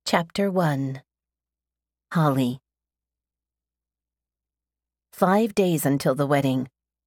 Chapter 1. Holly. 5 days until the wedding.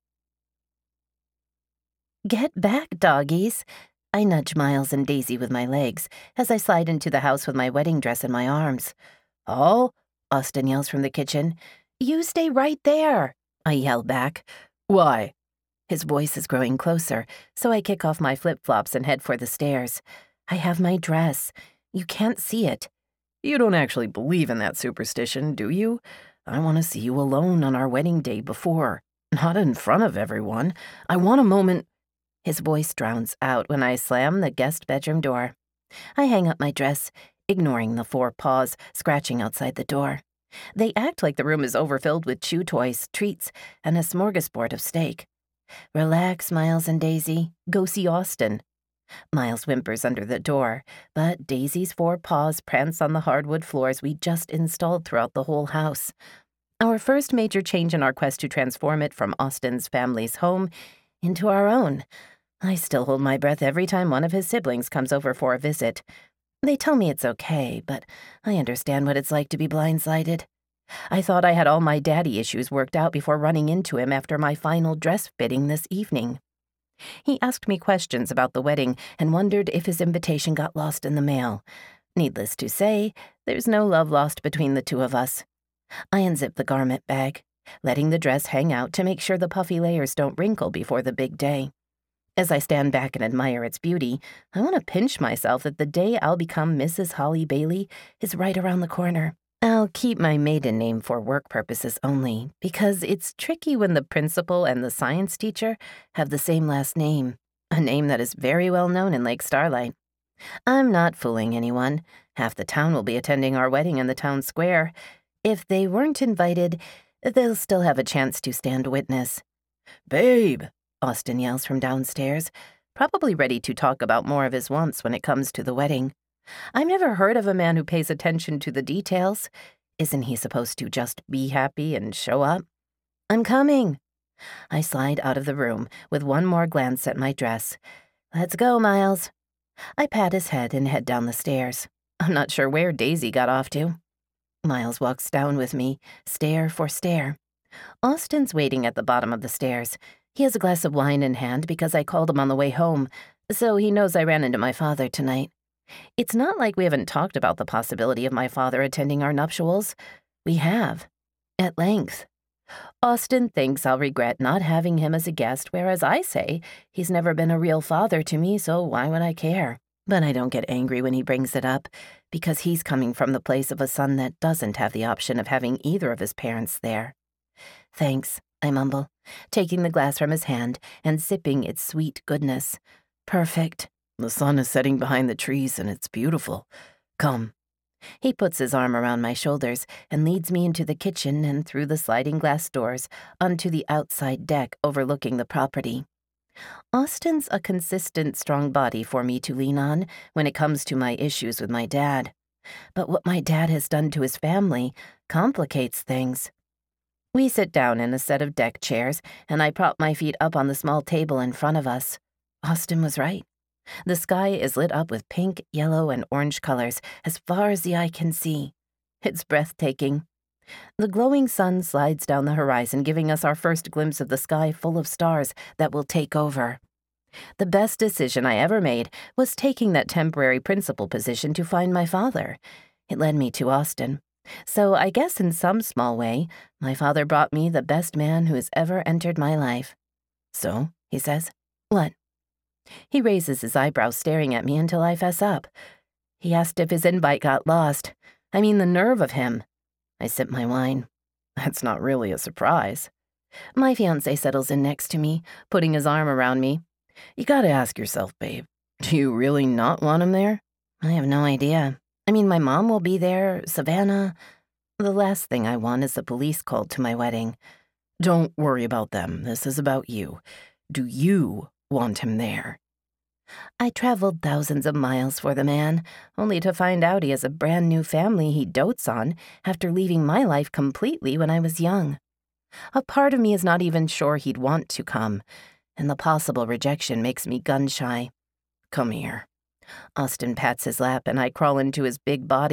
Get back, doggies. I nudge Miles and Daisy with my legs as I slide into the house with my wedding dress in my arms. "Oh," Austin yells from the kitchen. "You stay right there," I yell back. "Why?" His voice is growing closer, so I kick off my flip-flops and head for the stairs. I have my dress. You can't see it. "You don't actually believe in that superstition, do you? I want to see you alone on our wedding day before, not in front of everyone. I want a moment." His voice drowns out when I slam the guest bedroom door. I hang up my dress, ignoring the 4 paws scratching outside the door. They act like the room is overfilled with chew toys, treats, and a smorgasbord of steak. "Relax, Miles and Daisy. Go see Austin." Miles whimpers under the door, but Daisy's 4 paws prance on the hardwood floors we just installed throughout the whole house. Our first major change in our quest to transform it from Austin's family's home into our own. I still hold my breath every time one of his siblings comes over for a visit. They tell me it's okay, but I understand what it's like to be blindsided. I thought I had all my daddy issues worked out before running into him after my final dress fitting this evening. He asked me questions about the wedding and wondered if his invitation got lost in the mail. Needless to say, there's no love lost between the two of us. I unzip the garment bag, letting the dress hang out to make sure the puffy layers don't wrinkle before the big day. As I stand back and admire its beauty, I want to pinch myself that the day I'll become Mrs. Holly Bailey is right around the corner. I'll keep my maiden name for work purposes only, because it's tricky when the principal and the science teacher have the same last name, a name that is very well known in Lake Starlight. I'm not fooling anyone. Half the town will be attending our wedding in the town square. If they weren't invited, they'll still have a chance to stand witness. "Babe," Austin yells from downstairs, probably ready to talk about more of his wants when it comes to the wedding. I've never heard of a man who pays attention to the details. Isn't he supposed to just be happy and show up? "I'm coming." I slide out of the room with one more glance at my dress. "Let's go, Miles." I pat his head and head down the stairs. I'm not sure where Daisy got off to. Miles walks down with me, stair for stair. Austin's waiting at the bottom of the stairs. He has a glass of wine in hand because I called him on the way home, so he knows I ran into my father tonight. It's not like we haven't talked about the possibility of my father attending our nuptials. We have. At length. Austin thinks I'll regret not having him as a guest, whereas I say he's never been a real father to me, so why would I care? But I don't get angry when he brings it up, because he's coming from the place of a son that doesn't have the option of having either of his parents there. "Thanks," I mumble, taking the glass from his hand and sipping its sweet goodness. "Perfect. The sun is setting behind the trees and it's beautiful. Come." He puts his arm around my shoulders and leads me into the kitchen and through the sliding glass doors onto the outside deck overlooking the property. Austin's a consistent, strong body for me to lean on when it comes to my issues with my dad. But what my dad has done to his family complicates things. We sit down in a set of deck chairs, and I prop my feet up on the small table in front of us. Austin was right. The sky is lit up with pink, yellow, and orange colors as far as the eye can see. It's breathtaking. The glowing sun slides down the horizon, giving us our first glimpse of the sky full of stars that will take over. The best decision I ever made was taking that temporary principal position to find my father. It led me to Austin. So I guess in some small way, my father brought me the best man who has ever entered my life. "So," he says. "What?" He raises his eyebrows, staring at me until I fess up. He asked if his invite got lost. I mean, the nerve of him. I sip my wine. That's not really a surprise. My fiancé settles in next to me, putting his arm around me. "You gotta ask yourself, babe, do you really not want him there?" I have no idea. I mean, my mom will be there, Savannah. The last thing I want is the police called to my wedding. "Don't worry about them. This is about you. Do you want him there?" I traveled thousands of miles for the man, only to find out he has a brand new family he dotes on after leaving my life completely when I was young. A part of me is not even sure he'd want to come, and the possible rejection makes me gun-shy. "Come here." Austin pats his lap and I crawl into his big body